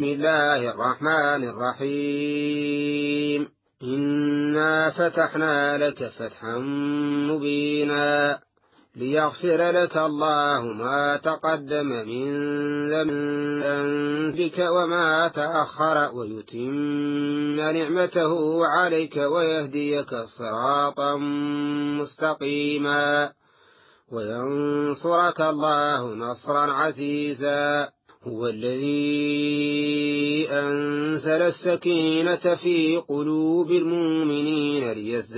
بسم الله الرحمن الرحيم. إنا فتحنا لك فتحا مبينا ليغفر لك الله ما تقدم من ذنبك وما تأخر ويتم نعمته عليك ويهديك صراطا مستقيما وينصرك الله نصرا عزيزا. هو الذي أنزل السكينة في قلوب المؤمنين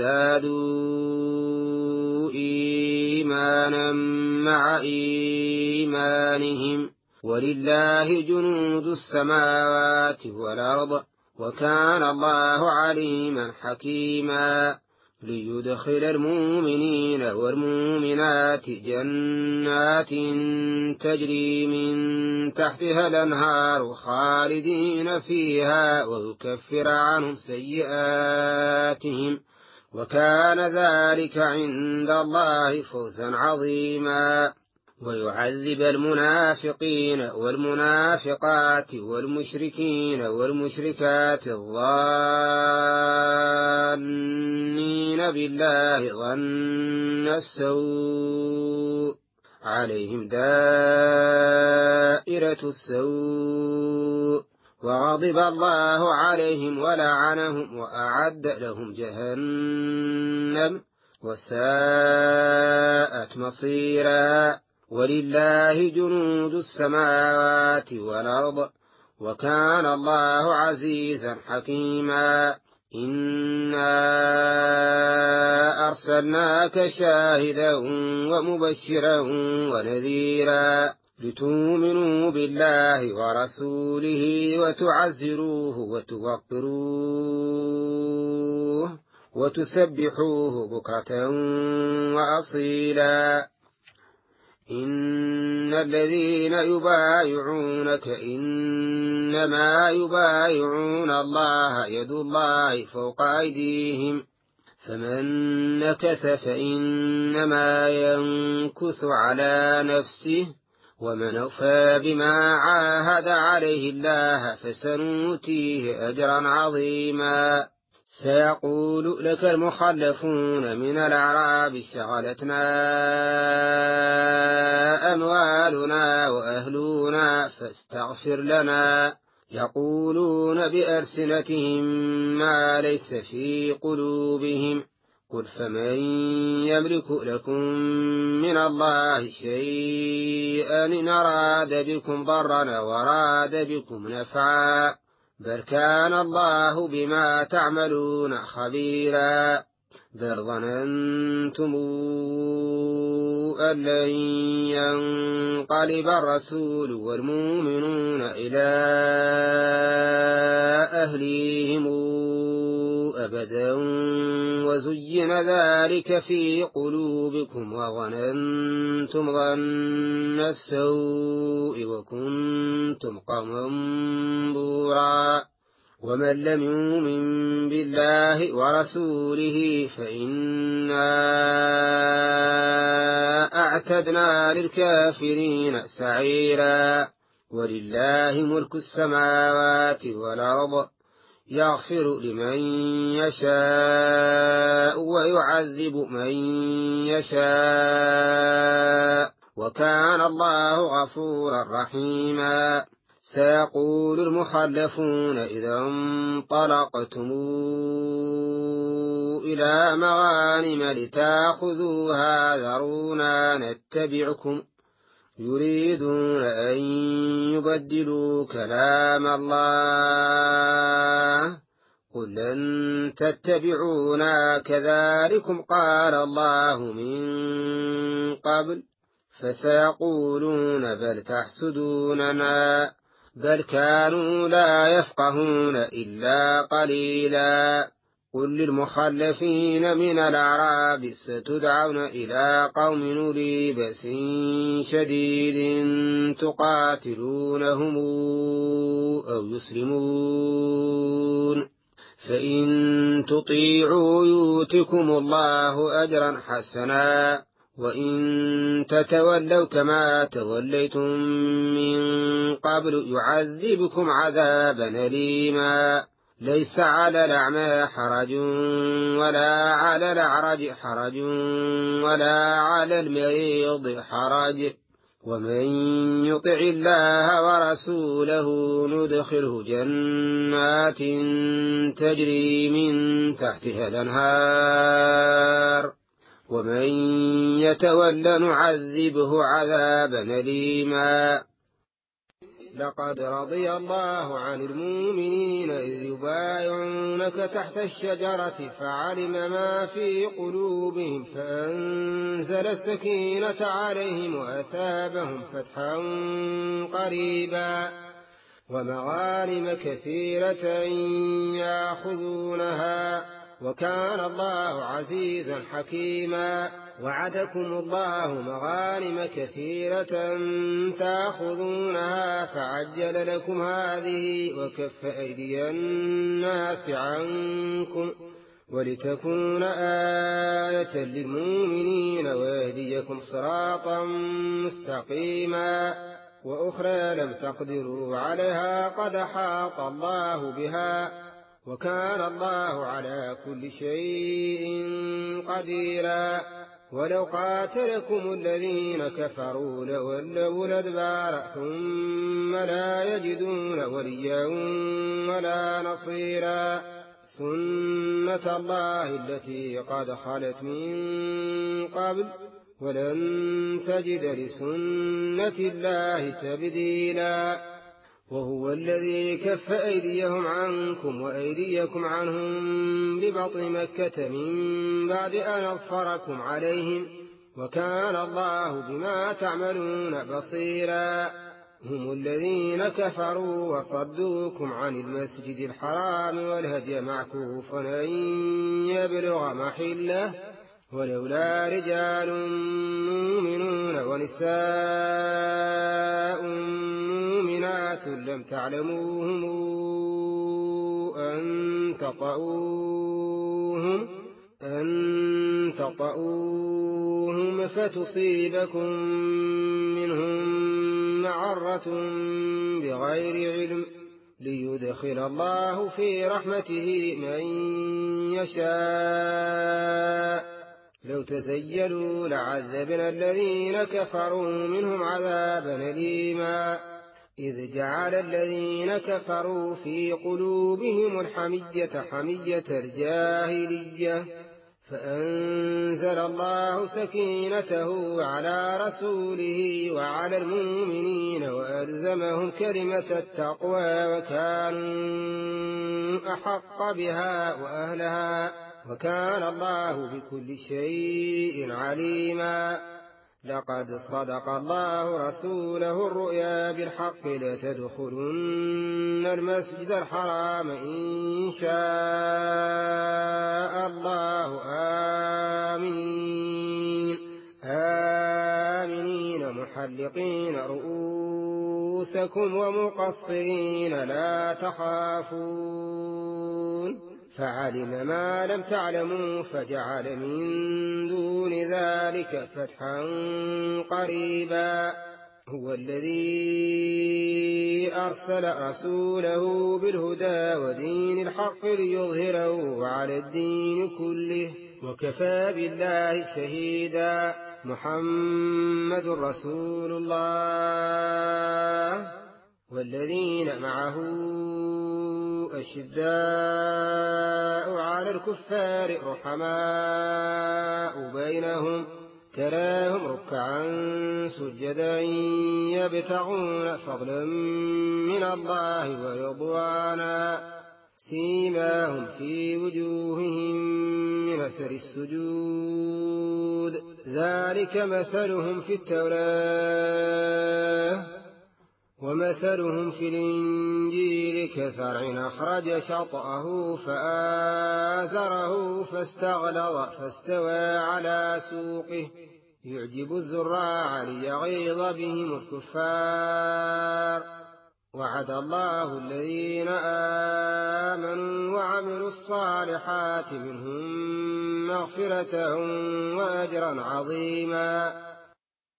ليزدادوا إيمانا مع إيمانهم ولله جنود السماوات والأرض وكان الله عليما حكيما. ليدخل المؤمنين والمؤمنات جنات تجري من تحتها الأنهار خالدين فيها ويكفر عنهم سيئاتهم وكان ذلك عند الله فوزا عظيما. ويعذب المنافقين والمنافقات والمشركين والمشركات الظانين بالله ظن السوء عليهم دائرة السوء وغضب الله عليهم ولعنهم وأعد لهم جهنم وساءت مصيرا. ولله جنود السماوات والأرض وكان الله عزيزا حكيما. إنا أرسلناك شاهدا ومبشرا ونذيرا لتؤمنوا بالله ورسوله وتعزروه وتوقروه وتسبحوه بكرة وأصيلا. إن الذين يبايعونك إنما يبايعون الله يد الله فوق أيديهم فمن نكث فإنما ينكث على نفسه ومن أوفى بما عاهد عليه الله فسنؤتيه أجرا عظيما. سيقول لك المخلفون من الأعراب شغلتنا أموالنا وأهلنا فاستغفر لنا يقولون بألسنتهم ما ليس في قلوبهم قل فمن يملك لكم من الله شيئا إن أراد بكم ضرا وراد بكم نفعا بل كان الله بما تعملون خبيرا. بل ظننتم أن لن ينقلب الرسول والمؤمنون إلى أهليهم أبدا وزين ذلك في قلوبكم وظننتم ظن السوء وكنتم قوما بورا. ومن لم يؤمن بالله ورسوله فإنا أعتدنا للكافرين سعيرا. ولله ملك السماوات والأرض يغفر لمن يشاء ويعذب من يشاء وكان الله غفورا رحيما. سيقول المخلفون إذا انطلقتم إلى مغانم لتأخذوها ذرونا نتبعكم يريدون أن يبدلوا كلام الله قل لن تتبعونا كذلكم قال الله من قبل فسيقولون بل تحسدوننا بل كانوا لا يفقهون إلا قليلا. قل للمخلفين من الأعراب ستدعون إلى قوم أولي بأس شديد تقاتلونهم أو يسلمون فإن تطيعوا يؤتكم الله أجرا حسنا وإن تتولوا كما توليتم من قبل يعذبكم عذابا أليما ليس على الأعمى حرج ولا على الأعرج حرج ولا على المريض حرج ومن يطع الله ورسوله ندخله جنات تجري من تحتها الأنهار ومن يتول نعذبه عذابا أليما لقد رضي الله عن المؤمنين إذ يبايعونك تحت الشجرة فعلم ما في قلوبهم فأنزل السكينة عليهم وأثابهم فتحا قريبا ومغانم كثيرة يأخذونها وكان الله عزيزا حكيما وعدكم الله مغانم كثيرة تأخذونها فعجل لكم هذه وكف أيدي الناس عنكم ولتكون آية للمؤمنين ويهديكم صراطا مستقيما وأخرى لم تقدروا عليها قد أحاط الله بها وكان الله على كل شيء قديرا ولو قاتلكم الذين كفروا لولوا الأدبار ثم لا يجدون وليا ولا نصيرا سنة الله التي قد خلت من قبل ولن تجد لسنة الله تبديلا وهو الذي كف أيديهم عنكم وأيديكم عنهم ببطن مكة من بعد أن أظفركم عليهم وكان الله بما تعملون بصيرا هم الذين كفروا وصدوكم عن المسجد الحرام والهدي معكوفا أن يبلغ محله ولولا رجال مؤمنون ونساء مؤمنات لم تعلموهم أن تطؤوهم فتصيبكم منهم معرة بغير علم ليدخل الله في رحمته من يشاء لو تزيلوا لعذبنا الذين كفروا منهم عذابا أليما إذ جعل الذين كفروا في قلوبهم الحمية حمية الجاهلية فأنزل الله سكينته على رسوله وعلى المؤمنين وألزمهم كلمة التقوى وكانوا أحق بها وأهلها وكان الله بكل شيء عليما لقد صدق الله رسوله الرؤيا بالحق لتدخلن المسجد الحرام إن شاء الله آمنين محلقين رؤوسكم ومقصرين لا تخافون فعلم ما لم تعلموا فجعل من دون ذلك فتحا قريبا هو الذي أرسل رسوله بالهدى ودين الحق ليظهره على الدين كله وكفى بالله شهيدا محمد رسول الله والذين معه أشداء على الكفار رحماء بينهم تراهم ركعا سجدا يبتغون فضلا من الله ورضوانا سيماهم في وجوههم من أثر السجود ذلك مثلهم في التوراة ومثلهم في الإنجيل كزرع أخرج شطأه فآزره فاستغلظ فاستوى على سوقه يعجب الزراع ليغيظ بهم الكفار وعد الله الذين آمنوا وعملوا الصالحات منهم مغفرة وأجرا عظيما.